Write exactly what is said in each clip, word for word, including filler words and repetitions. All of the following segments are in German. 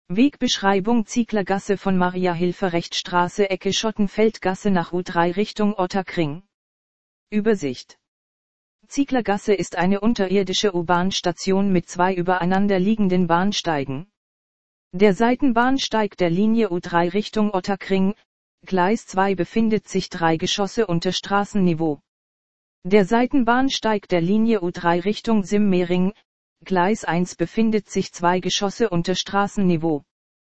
Wegbeschreibung: Zieglergasse von Maria-Hilfer-Rechtstraße Ecke Schottenfeldgasse nach U drei Richtung Ottakring. Übersicht: Zieglergasse ist eine unterirdische U-Bahn-Station mit zwei übereinander liegenden Bahnsteigen. Der Seitenbahnsteig der Linie U drei Richtung Ottakring, Gleis zwei, befindet sich drei Geschosse unter Straßenniveau. Der Seitenbahnsteig der Linie U drei Richtung Simmering, Gleis eins, befindet sich zwei Geschosse unter Straßenniveau.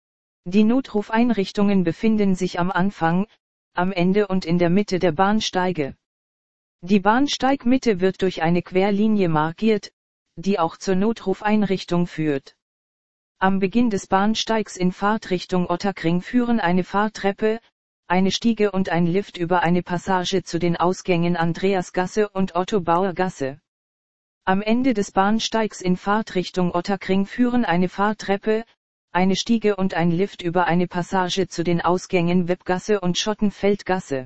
Die Notrufeinrichtungen befinden sich am Anfang, am Ende und in der Mitte der Bahnsteige. Die Bahnsteigmitte wird durch eine Querlinie markiert, die auch zur Notrufeinrichtung führt. Am Beginn des Bahnsteigs in Fahrtrichtung Ottakring führen eine Fahrtreppe, eine Stiege und ein Lift über eine Passage zu den Ausgängen Andreasgasse und Otto-Bauer-Gasse. Am Ende des Bahnsteigs in Fahrtrichtung Ottakring führen eine Fahrtreppe, eine Stiege und ein Lift über eine Passage zu den Ausgängen Webgasse und Schottenfeldgasse.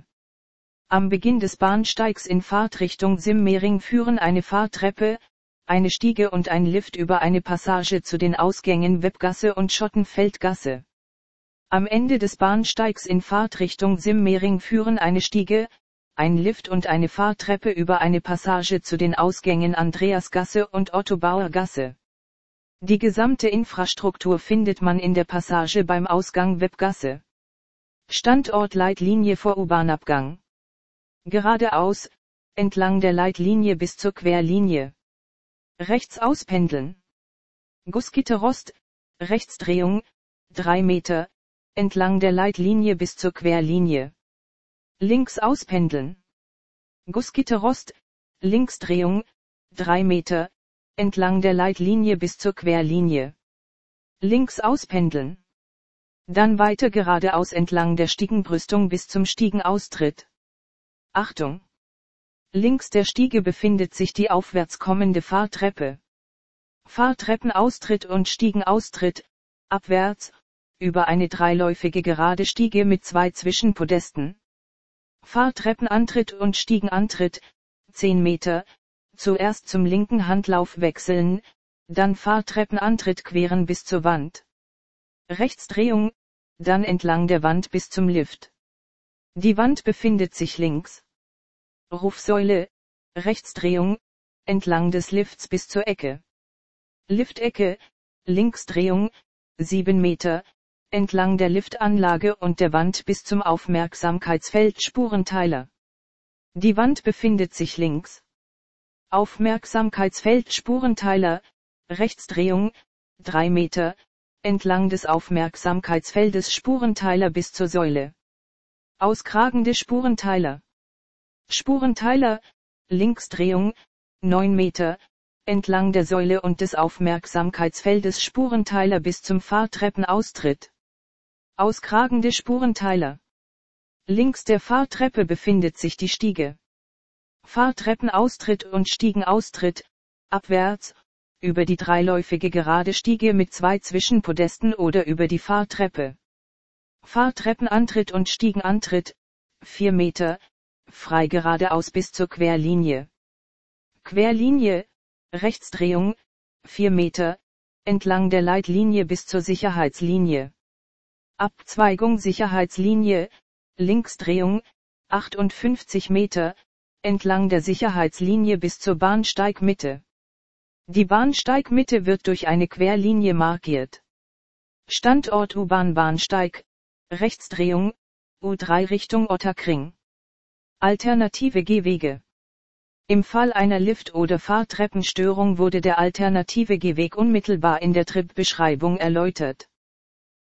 Am Beginn des Bahnsteigs in Fahrtrichtung Simmering führen eine Fahrtreppe, eine Stiege und ein Lift über eine Passage zu den Ausgängen Webgasse und Schottenfeldgasse. Am Ende des Bahnsteigs in Fahrtrichtung Simmering führen eine Stiege, ein Lift und eine Fahrtreppe über eine Passage zu den Ausgängen Andreasgasse und Otto-Bauer-Gasse. Die gesamte Infrastruktur findet man in der Passage beim Ausgang Webgasse. Standort Leitlinie vor U-Bahn-Abgang. Geradeaus, entlang der Leitlinie bis zur Querlinie. Rechts auspendeln. Gussgitterrost, Rechtsdrehung, drei Meter, entlang der Leitlinie bis zur Querlinie. Links auspendeln. Gussgitterrost, Linksdrehung, drei Meter, entlang der Leitlinie bis zur Querlinie. Links auspendeln. Dann weiter geradeaus entlang der Stiegenbrüstung bis zum Stiegenaustritt. Achtung! Links der Stiege befindet sich die aufwärts kommende Fahrtreppe. Fahrtreppenaustritt und Stiegenaustritt, abwärts, über eine dreiläufige gerade Stiege mit zwei Zwischenpodesten. Fahrtreppenantritt und Stiegenantritt, zehn Meter, zuerst zum linken Handlauf wechseln, dann Fahrtreppenantritt queren bis zur Wand. Rechtsdrehung, dann entlang der Wand bis zum Lift. Die Wand befindet sich links. Rufsäule, Rechtsdrehung, entlang des Lifts bis zur Ecke. Liftecke, Linksdrehung, sieben Meter, entlang der Liftanlage und der Wand bis zum Aufmerksamkeitsfeld Spurenteiler. Die Wand befindet sich links. Aufmerksamkeitsfeld Spurenteiler, Rechtsdrehung, drei Meter, entlang des Aufmerksamkeitsfeldes Spurenteiler bis zur Säule. Auskragende Spurenteiler. Spurenteiler, Linksdrehung, neun Meter, entlang der Säule und des Aufmerksamkeitsfeldes Spurenteiler bis zum Fahrtreppenaustritt. Auskragende Spurenteiler. Links der Fahrtreppe befindet sich die Stiege. Fahrtreppenaustritt und Stiegenaustritt, abwärts, über die dreiläufige gerade Stiege mit zwei Zwischenpodesten oder über die Fahrtreppe. Fahrtreppenantritt und Stiegenantritt, vier Meter, frei geradeaus bis zur Querlinie. Querlinie, Rechtsdrehung, vier Meter, entlang der Leitlinie bis zur Sicherheitslinie. Abzweigung Sicherheitslinie, Linksdrehung, achtundfünfzig Meter, entlang der Sicherheitslinie bis zur Bahnsteigmitte. Die Bahnsteigmitte wird durch eine Querlinie markiert. Standort U-Bahn-Bahnsteig, Rechtsdrehung, U drei Richtung Ottakring. Alternative Gehwege. Im Fall einer Lift- oder Fahrtreppenstörung wurde der alternative Gehweg unmittelbar in der Tripbeschreibung erläutert.